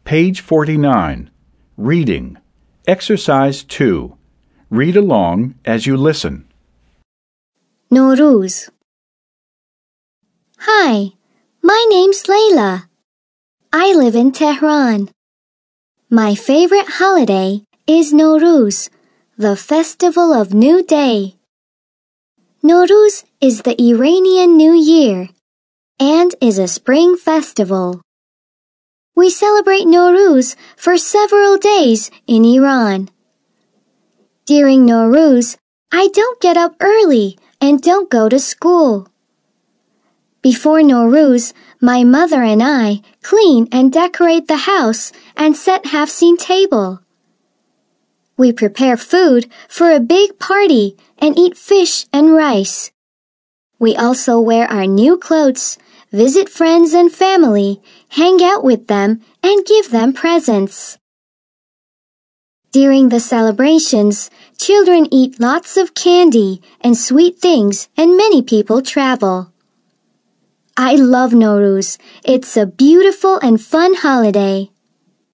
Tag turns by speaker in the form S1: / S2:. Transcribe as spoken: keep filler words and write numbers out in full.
S1: Page forty-nine. Reading. Exercise two. Read along as you listen.
S2: Nowruz. Hi, my name's Layla. I live in Tehran. My favorite holiday is Nowruz, the festival of New Day. Nowruz is the Iranian New Year and is a spring festival. We celebrate Nowruz for several days in Iran. During Nowruz, I don't get up early and don't go to school. Before Nowruz, my mother and I clean and decorate the house and set half-seen table. We prepare food for a big party and eat fish and rice. We also wear our new clothes, visit friends and family, hang out with them, and give them presents. During the celebrations, children eat lots of candy and sweet things, and many people travel. I love Nowruz. It's a beautiful and fun holiday.